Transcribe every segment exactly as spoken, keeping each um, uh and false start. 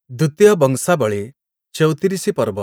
ଦ୍ୱିତୀୟ ବଂଶାବଳୀ ଚଉତିରିଶ ପର୍ବ।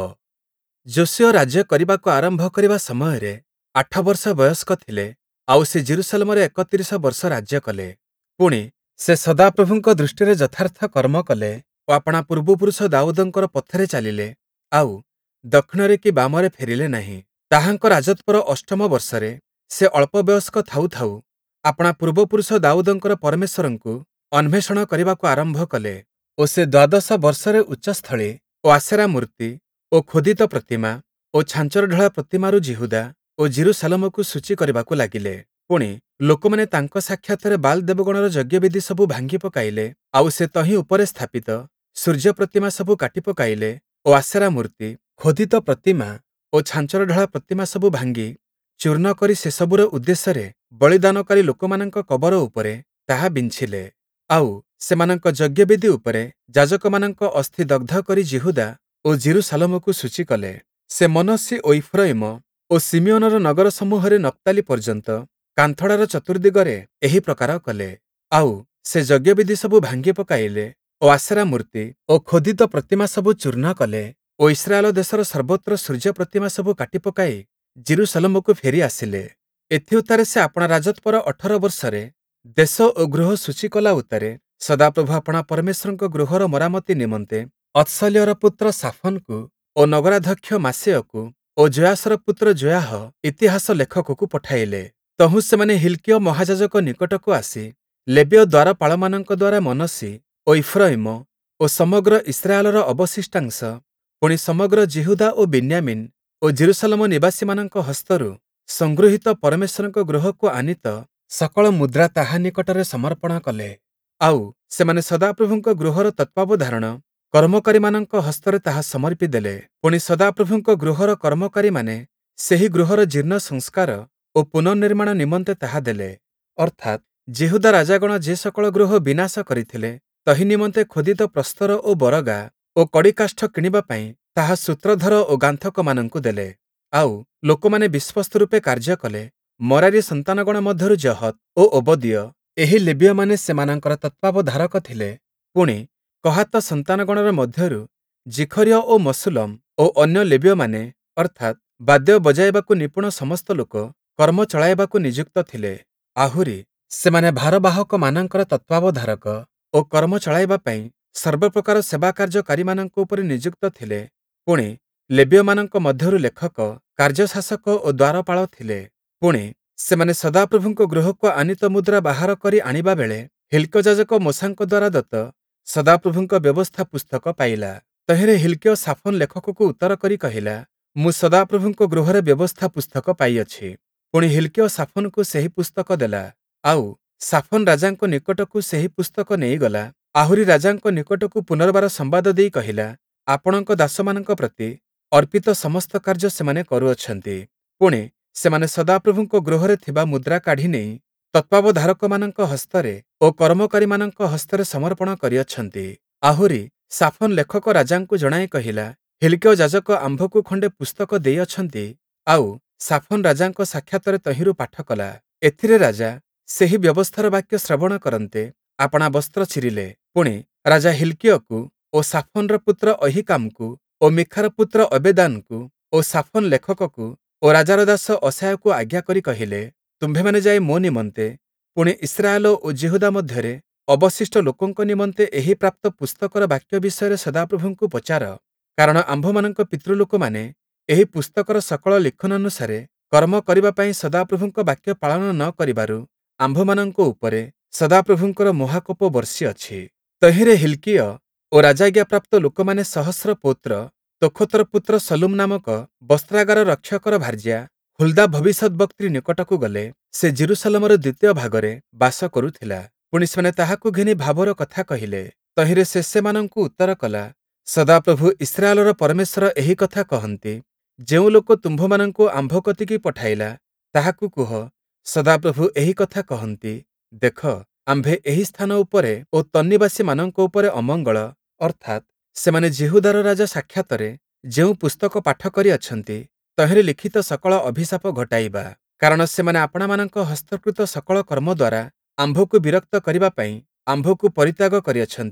ଯୋଶୀୟ ରାଜ୍ୟ କରିବାକୁ ଆରମ୍ଭ କରିବା ସମୟରେ ଆଠ ବର୍ଷ ବୟସ୍କ ଥିଲେ, ଆଉ ସେ ଜେରୁସାଲେମରେ ଏକତିରିଶ ବର୍ଷ ରାଜ୍ୟ କଲେ। ପୁଣି ସେ ସଦାପ୍ରଭୁଙ୍କ ଦୃଷ୍ଟିରେ ଯଥାର୍ଥ କର୍ମ କଲେ ଓ ଆପଣା ପୂର୍ବପୁରୁଷ ଦାଉଦଙ୍କର ପଥରେ ଚାଲିଲେ, ଆଉ ଦକ୍ଷିଣରେ କି ବାମରେ ଫେରିଲେ ନାହିଁ। ତାହାଙ୍କ ରାଜତ୍ୱର ଅଷ୍ଟମ ବର୍ଷରେ ସେ ଅଳ୍ପ ବୟସ୍କ ଥାଉ ଥାଉ ଆପଣା ପୂର୍ବପୁରୁଷ ଦାଉଦଙ୍କର ପରମେଶ୍ୱରଙ୍କୁ ଅନ୍ୱେଷଣ କରିବାକୁ ଆରମ୍ଭ କଲେ ଓ ସେ ଦ୍ୱାଦଶ ବର୍ଷରେ ଉଚ୍ଚସ୍ଥଳୀ ଓ ଆସେରା ମୂର୍ତ୍ତି ଓ ଖୋଦିତ ପ୍ରତିମା ଓ ଛାଞ୍ଚରଢଳା ପ୍ରତିମାରୁ ଯିହୁଦା ଓ ଜେରୁସାଲେମକୁ ସୂଚୀ କରିବାକୁ ଲାଗିଲେ। ପୁଣି ଲୋକମାନେ ତାଙ୍କ ସାକ୍ଷାତରେ ବାଲ୍ ଦେବଗଣର ଯଜ୍ଞବେଦୀ ସବୁ ଭାଙ୍ଗି ପକାଇଲେ, ଆଉ ସେ ତହିଁ ଉପରେ ସ୍ଥାପିତ ସୂର୍ଯ୍ୟ ପ୍ରତିମା ସବୁ କାଟି ପକାଇଲେ ଓ ଆସେରା ମୂର୍ତ୍ତି, ଖୋଦିତ ପ୍ରତିମା ଓ ଛାଞ୍ଚରଢଳା ପ୍ରତିମା ସବୁ ଭାଙ୍ଗି ଚୂର୍ଣ୍ଣ କରି ସେସବୁର ଉଦ୍ଦେଶ୍ୟରେ ବଳିଦାନକାରୀ ଲୋକମାନଙ୍କ କବର ଉପରେ ତାହା ବିଞ୍ଚିଲେ। ଆଉ ସେମାନଙ୍କ ଯଜ୍ଞବେଦୀ ଉପରେ ଯାଜକମାନଙ୍କ ଅସ୍ଥି ଦଗ୍ଧ କରି ଯିହୁଦା ଓ ଜେରୁସାଲେମକୁ ସୂଚୀ କଲେ। ସେ ମନସ୍ସୀ ଓ ଇଫ୍ରାଇମ ଓ ସିମିଓନର ନଗର ସମୂହରେ ନପ୍ତାଲି ପର୍ଯ୍ୟନ୍ତ କାନ୍ଥଡ଼ାର ଚତୁର୍ଦ୍ଦିଗରେ ଏହି ପ୍ରକାର କଲେ। ଆଉ ସେ ଯଜ୍ଞବେଦୀ ସବୁ ଭାଙ୍ଗି ପକାଇଲେ ଓ ଆସେରା ମୂର୍ତ୍ତି ଓ ଖୋଦିତ ପ୍ରତିମା ସବୁ ଚୂର୍ଣ୍ଣ କଲେ ଓ ଇସ୍ରାଏଲ ଦେଶର ସର୍ବତ୍ର ସୂର୍ଯ୍ୟ ପ୍ରତିମା ସବୁ କାଟି ପକାଇ ଜେରୁସାଲେମକୁ ଫେରି ଆସିଲେ। ଏଥିଉତ୍ତାରେ ସେ ଆପଣା ରାଜତ୍ୱର ଅଠର ବର୍ଷରେ ଦେଶ ଓ ଗୃହ ସୂଚୀ କଲା ଉତ୍ତାରେ ସଦାପ୍ରଭୁ ଆପଣା ପରମେଶ୍ୱରଙ୍କ ଗୃହର ମରାମତି ନିମନ୍ତେ ଅତ୍ସଲ୍ୟର ପୁତ୍ର ସାଫନକୁ ଓ ନଗରାଧ୍ୟକ୍ଷ ମାସେୟକୁ ଓ ଜୋଆସର ପୁତ୍ର ଜୋଆହ ଇତିହାସ ଲେଖକକୁ ପଠାଇଲେ। ତହୁଁ ସେମାନେ ହିଲ୍କୀୟ ମହାଯାଜକ ନିକଟକୁ ଆସି ଲେବୀୟ ଦ୍ୱାରପାଳମାନଙ୍କ ଦ୍ୱାରା ମନସ୍ସୀ ଓ ଇଫ୍ରାଇମ ଓ ସମଗ୍ର ଇସ୍ରାଏଲର ଅବଶିଷ୍ଟାଂଶ, ପୁଣି ସମଗ୍ର ଯିହୁଦା ଓ ବେନ୍ୟାମିନ୍ ଓ ଜେରୁସାଲେମ ନିବାସୀମାନଙ୍କ ହସ୍ତରୁ ସଂଗୃହୀତ ପରମେଶ୍ୱରଙ୍କ ଗୃହକୁ ଆନୀତ ସକଳ ମୁଦ୍ରା ତାହା ନିକଟରେ ସମର୍ପଣ କଲେ। ଆଉ ସେମାନେ ସଦାପ୍ରଭୁଙ୍କ ଗୃହର ତତ୍ତ୍ୱାବଧାରଣ କର୍ମକାରୀମାନଙ୍କ ହସ୍ତରେ ତାହା ସମର୍ପି ଦେଲେ। ପୁଣି ସଦାପ୍ରଭୁଙ୍କ ଗୃହର କର୍ମକାରୀମାନେ ସେହି ଗୃହର ଜୀର୍ଣ୍ଣ ସଂସ୍କାର ଓ ପୁନର୍ନିର୍ମାଣ ନିମନ୍ତେ ତାହା ଦେଲେ। ଅର୍ଥାତ୍ ଯିହୁଦା ରାଜାଗଣ ଯେ ସକଳ ଗୃହ ବିନାଶ କରିଥିଲେ, ତହି ନିମନ୍ତେ ଖୋଦିତ ପ୍ରସ୍ତର ଓ ବରଗା ଓ କଡ଼ିକାଷ୍ଠ କିଣିବା ପାଇଁ ତାହା ସୂତ୍ରଧର ଓ ଗାନ୍ଥକମାନଙ୍କୁ ଦେଲେ। ଆଉ ଲୋକମାନେ ବିଶ୍ୱସ୍ତ ରୂପେ କାର୍ଯ୍ୟ କଲେ। ମରାରୀ ସନ୍ତାନଗଣ ମଧ୍ୟରୁ ଜହତ ଓ ଓବଦୀୟ ଏହି ଲେବୀୟମାନେ ସେମାନଙ୍କର ତତ୍ତ୍ୱାବଧାରକ ଥିଲେ। ପୁଣି କହାତ ସନ୍ତାନଗଣର ମଧ୍ୟରୁ ଜିଖର୍ୟ ଓ ମଶୁଲମ ଓ ଅନ୍ୟ ଲେବୀୟମାନେ, ଅର୍ଥାତ୍ ବାଦ୍ୟ ବଜାଇବାକୁ ନିପୁଣ ସମସ୍ତ ଲୋକ କର୍ମ ଚଳାଇବାକୁ ନିଯୁକ୍ତ ଥିଲେ। ଆହୁରି ସେମାନେ ଭାରବାହକମାନଙ୍କର ତତ୍ତ୍ୱାବଧାରକ ଓ କର୍ମ ଚଳାଇବା ପାଇଁ ସର୍ବପ୍ରକାର ସେବାକାର୍ଯ୍ୟକାରୀମାନଙ୍କ ଉପରେ ନିଯୁକ୍ତ ଥିଲେ। ପୁଣି ଲେବୀୟମାନଙ୍କ ମଧ୍ୟରୁ ଲେଖକ, କାର୍ଯ୍ୟଶାସକ ଓ ଦ୍ୱାରପାଳ ଥିଲେ। ପୁଣି ସେମାନେ ସଦାପ୍ରଭୁଙ୍କ ଗୃହକୁ ଆନୀତ ମୁଦ୍ରା ବାହାର କରି ଆଣିବା ବେଳେ ହିଲ୍କୀୟ ଯାଜକ ମୋଶାଙ୍କ ଦ୍ୱାରା ଦତ୍ତ ସଦାପ୍ରଭୁଙ୍କ ବ୍ୟବସ୍ଥା ପୁସ୍ତକ ପାଇଲା। ତହିଁରେ ହିଲ୍କୀୟ ସାଫନ ଲେଖକକୁ ଉତ୍ତର କରି କହିଲା, ମୁଁ ସଦାପ୍ରଭୁଙ୍କ ଗୃହରେ ବ୍ୟବସ୍ଥା ପୁସ୍ତକ ପାଇଅଛି। ପୁଣି ହିଲ୍କୀୟ ସାଫନକୁ ସେହି ପୁସ୍ତକ ଦେଲା। ଆଉ ସାଫନ ରାଜାଙ୍କ ନିକଟକୁ ସେହି ପୁସ୍ତକ ନେଇଗଲା। ଆହୁରି ରାଜାଙ୍କ ନିକଟକୁ ପୁନର୍ବାର ସମ୍ବାଦ ଦେଇ କହିଲା, ଆପଣଙ୍କ ଦାସମାନଙ୍କ ପ୍ରତି ଅର୍ପିତ ସମସ୍ତ କାର୍ଯ୍ୟ ସେମାନେ କରୁଅଛନ୍ତି। ପୁଣି ସେମାନେ ସଦାପ୍ରଭୁଙ୍କ ଗୃହରେ ଥିବା ମୁଦ୍ରା କାଢ଼ି ନେଇ ତତ୍ତ୍ୱାବଧାରକମାନଙ୍କ ହସ୍ତରେ ଓ କର୍ମକାରୀମାନଙ୍କ ହସ୍ତରେ ସମର୍ପଣ କରିଅଛନ୍ତି। ଆହୁରି ସାଫନ ଲେଖକ ରାଜାଙ୍କୁ ଜଣାଇ କହିଲା, ହିଲ୍କୀୟ ଯାଜକ ଆମ୍ଭକୁ ଖଣ୍ଡେ ପୁସ୍ତକ ଦେଇଅଛନ୍ତି। ଆଉ ସାଫନ ରାଜାଙ୍କ ସାକ୍ଷାତରେ ତହିଁରୁ ପାଠ କଲା। ଏଥିରେ ରାଜା ସେହି ବ୍ୟବସ୍ଥାର ବାକ୍ୟ ଶ୍ରବଣ କରନ୍ତେ ଆପଣା ବସ୍ତ୍ର ଚିରିଲେ। ପୁଣି ରାଜା ହିଲ୍କୀୟକୁ ଓ ସାଫନର ପୁତ୍ର ଅହିକାମକୁ ଓ ମିଖାର ପୁତ୍ର ଅବେଦାନକୁ ଓ ସାଫନ ଲେଖକକୁ ଓ ରାଜାର ଦାସ ଅଶାୟାକୁ ଆଜ୍ଞା କରି କହିଲେ, ତୁମ୍ଭେମାନେ ଯାଇ ମୋ ନିମନ୍ତେ, ପୁଣି ଇସ୍ରାଏଲ ଓ ଯିହୁଦା ମଧ୍ୟରେ ଅବଶିଷ୍ଟ ଲୋକଙ୍କ ନିମନ୍ତେ ଏହି ପ୍ରାପ୍ତ ପୁସ୍ତକର ବାକ୍ୟ ବିଷୟରେ ସଦାପ୍ରଭୁଙ୍କୁ ପଚାର। କାରଣ ଆମ୍ଭମାନଙ୍କ ପିତୃଲୋକମାନେ ଏହି ପୁସ୍ତକର ସକଳ ଲିଖନାନୁସାରେ କର୍ମ କରିବା ପାଇଁ ସଦାପ୍ରଭୁଙ୍କ ବାକ୍ୟ ପାଳନ ନ କରିବାରୁ ଆମ୍ଭମାନଙ୍କ ଉପରେ ସଦାପ୍ରଭୁଙ୍କର ମହାକୋପ ବର୍ଷିଅଛି। ତହିଁରେ ହିଲ୍କୀୟ ଓ ରାଜାଜ୍ଞାପ୍ରାପ୍ତ ଲୋକମାନେ ସହସ୍ର ପୌତ୍ର ତୋଖତର ପୁତ୍ର ଶଲୁମ ନାମକ ବସ୍ତ୍ରାଗାର ରକ୍ଷକର ଭାର୍ଯ୍ୟା ହୁଲ୍ଦା ଭବିଷ୍ୟଦ୍ବକ୍ତ୍ରୀ ନିକଟକୁ ଗଲେ। ସେ ଜେରୁସାଲେମର ଦ୍ୱିତୀୟ ଭାଗରେ ବାସ କରୁଥିଲା। ପୁଣି ସେମାନେ ତାହାକୁ ଘେନି ଭାବର କଥା କହିଲେ। ତହିଁରେ ସେ ସେମାନଙ୍କୁ ଉତ୍ତର କଲା, ସଦାପ୍ରଭୁ ଇସ୍ରାଏଲର ପରମେଶ୍ୱର ଏହି କଥା କହନ୍ତି, ଯେଉଁ ଲୋକ ତୁମ୍ଭମାନଙ୍କୁ ଆମ୍ଭ କତିକି ପଠାଇଲା, ତାହାକୁ କୁହ, ସଦାପ୍ରଭୁ ଏହି କଥା କହନ୍ତି, ଦେଖ, ଆମ୍ଭେ ଏହି ସ୍ଥାନ ଉପରେ ଓ ତନ୍ନିବାସୀମାନଙ୍କ ଉପରେ ଅମଙ୍ଗଳ, ଅର୍ଥାତ୍ ସେମାନେ ଯିହୁଦାର ରାଜା ସାକ୍ଷାତରେ ଯେଉଁ ପୁସ୍ତକ ପାଠ କରିଅଛନ୍ତି, ତହିଁରେ ଲିଖିତ ସକଳ ଅଭିଶାପ ଘଟାଇବା। କାରଣ ସେମାନେ ଆପଣାମାନଙ୍କ ହସ୍ତକୃତ ସକଳ କର୍ମ ଦ୍ୱାରା ଆମ୍ଭକୁ ବିରକ୍ତ କରିବା ପାଇଁ ଆମ୍ଭକୁ ପରିତ୍ୟାଗ କରିଅଛନ୍ତି।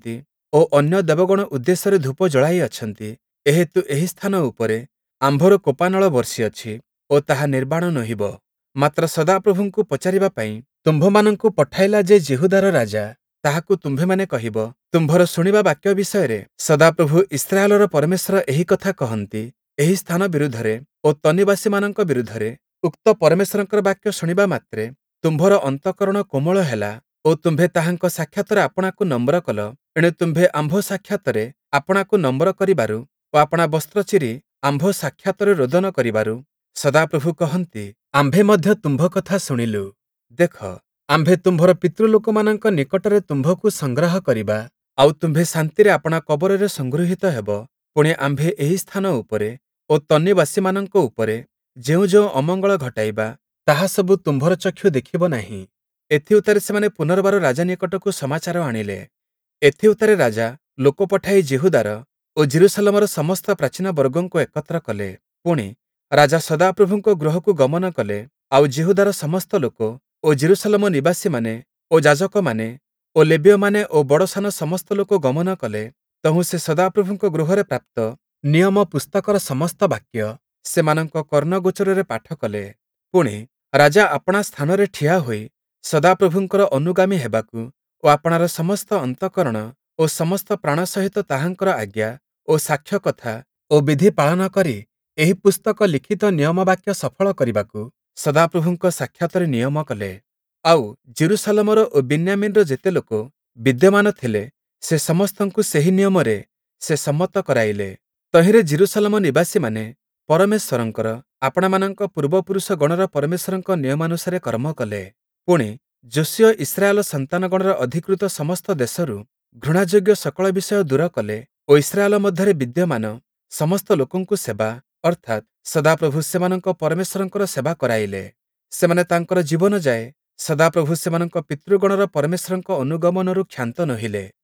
ଓ ଅନ୍ୟ ଦେବଗଣ ଉଦ୍ଦେଶ୍ୟରେ ଧୂପ ଜଳାଇଅଛନ୍ତି। ଏହେତୁ ଏହି ସ୍ଥାନ ଉପରେ ଆମ୍ଭର କୋପାନଳ ବର୍ଷିଅଛି ଓ ତାହା ନିର୍ବାଣ ନୋହିବ। ମାତ୍ର ସଦାପ୍ରଭୁଙ୍କୁ ପଚାରିବା ପାଇଁ ତୁମ୍ଭମାନଙ୍କୁ ପଠାଇଲା ଯେ ଯିହୁଦାର ରାଜା, ତାହାକୁ ତୁମ୍ଭେମାନେ କହିବ। ତୁମ୍ଭର ଶୁଣିବା ବାକ୍ୟ ବିଷୟରେ ସଦାପ୍ରଭୁ ଇସ୍ରାଏଲର ପରମେଶ୍ୱର ଏହି କଥା କହନ୍ତି, ଏହି ସ୍ଥାନ ବିରୁଦ୍ଧରେ ଓ ତନିବାସୀମାନଙ୍କ ବିରୁଦ୍ଧରେ ଉକ୍ତ ପରମେଶ୍ୱରଙ୍କର ବାକ୍ୟ ଶୁଣିବା ମାତ୍ରେ ତୁମ୍ଭର ଅନ୍ତଃକରଣ କୋମଳ ହେଲା ଓ ତୁମ୍ଭେ ତାହାଙ୍କ ସାକ୍ଷାତରେ ଆପଣାକୁ ନମ୍ର କଲ। ଏଣୁ ତୁମ୍ଭେ ଆମ୍ଭ ସାକ୍ଷାତରେ ଆପଣାକୁ ନମ୍ର କରିବାରୁ ଓ ଆପଣା ବସ୍ତ୍ର ଚିରି ଆମ୍ଭ ସାକ୍ଷାତରେ ରୋଦନ କରିବାରୁ ସଦାପ୍ରଭୁ କହନ୍ତି, ଆମ୍ଭେ ମଧ୍ୟ ତୁମ୍ଭ କଥା ଶୁଣିଲୁ। ଦେଖ, ଆମ୍ଭେ ତୁମ୍ଭର ପିତୃଲୋକମାନଙ୍କ ନିକଟରେ ତୁମ୍ଭକୁ ସଂଗ୍ରହ କରିବା, ଆଉ ତୁମ୍ଭେ ଶାନ୍ତିରେ ଆପଣା କବରରେ ସଂଗୃହୀତ ହେବ। ପୁଣି ଆମ୍ଭେ ଏହି ସ୍ଥାନ ଉପରେ ଓ ତନିବାସୀମାନଙ୍କ ଉପରେ ଯେଉଁ ଯେଉଁ ଅମଙ୍ଗଳ ଘଟାଇବା, ତାହା ସବୁ ତୁମ୍ଭର ଚକ୍ଷୁ ଦେଖିବ ନାହିଁ। ଏଥି ଉତ୍ତାରେ ସେମାନେ ପୁନର୍ବାର ରାଜା ନିକଟକୁ ସମାଚାର ଆଣିଲେ। ଏଥି ଉତ୍ତାରେ ରାଜା ଲୋକ ପଠାଇ ଯିହୁଦାର ଓ ଜେରୁସାଲେମର ସମସ୍ତ ପ୍ରାଚୀନ ବର୍ଗଙ୍କୁ ଏକତ୍ର କଲେ। ପୁଣି ରାଜା ସଦାପ୍ରଭୁଙ୍କ ଗୃହକୁ ଗମନ କଲେ, ଆଉ ଯିହୁଦାର ସମସ୍ତ ଲୋକ ଓ ଜେରୁସାଲେମ ନିବାସୀମାନେ ଓ ଯାଜକମାନେ ଓ ଲେବୀୟମାନେ ଓ ବଡ଼ସାନ ସମସ୍ତ ଲୋକ ଗମନ କଲେ। ତହୁଁ ସେ ସଦାପ୍ରଭୁଙ୍କ ଗୃହରେ ପ୍ରାପ୍ତ ନିୟମ ପୁସ୍ତକର ସମସ୍ତ ବାକ୍ୟ ସେମାନଙ୍କ କର୍ଣ୍ଣଗୋଚରରେ ପାଠ କଲେ। ପୁଣି ରାଜା ଆପଣା ସ୍ଥାନରେ ଠିଆ ହୋଇ ସଦାପ୍ରଭୁଙ୍କର ଅନୁଗାମୀ ହେବାକୁ ଓ ଆପଣାର ସମସ୍ତ ଅନ୍ତଃକରଣ ଓ ସମସ୍ତ ପ୍ରାଣ ସହିତ ତାହାଙ୍କର ଆଜ୍ଞା ଓ ସାକ୍ଷ୍ୟ କଥା ଓ ବିଧି ପାଳନ କରି ଏହି ପୁସ୍ତକ ଲିଖିତ ନିୟମ ବାକ୍ୟ ସଫଳ କରିବାକୁ ସଦାପ୍ରଭୁଙ୍କ ସାକ୍ଷାତରେ ନିୟମ କଲେ। ଆଉ ଜେରୁସାଲେମର ଓ ବିନ୍ୟାମିନର ଯେତେ ଲୋକ ବିଦ୍ୟମାନ ଥିଲେ, ସେ ସମସ୍ତଙ୍କୁ ସେହି ନିୟମରେ ସେ ସମ୍ମତ କରାଇଲେ। ତହିଁରେ ଜେରୁସାଲେମ ନିବାସୀମାନେ ପରମେଶ୍ୱରଙ୍କର ଆପଣାମାନଙ୍କ ପୂର୍ବପୁରୁଷ ଗଣର ପରମେଶ୍ୱରଙ୍କ ନିୟମାନୁସାରେ କର୍ମ କଲେ। ପୁଣି ଯୋଶୀୟ ଇସ୍ରାଏଲ ସନ୍ତାନଗଣର ଅଧିକୃତ ସମସ୍ତ ଦେଶରୁ ଘୃଣାଯୋଗ୍ୟ ସକଳ ବିଷୟ ଦୂର କଲେ ଓ ଇସ୍ରାଏଲ ମଧ୍ୟରେ ବିଦ୍ୟମାନ ସମସ୍ତ ଲୋକଙ୍କୁ ସେବା ଅର୍ଥାତ୍ ସଦାପ୍ରଭୁ ସେମାନଙ୍କ ପରମେଶ୍ୱରଙ୍କର ସେବା କରାଇଲେ। ସେମାନେ ତାଙ୍କର ଜୀବନ ଯାଏ ସଦାପ୍ରଭୁ ସେମାନଙ୍କ ପିତୃଗଣର ପରମେଶ୍ୱରଙ୍କ ଅନୁଗମନରୁ କ୍ଷାନ୍ତ ନୋହିଲେ।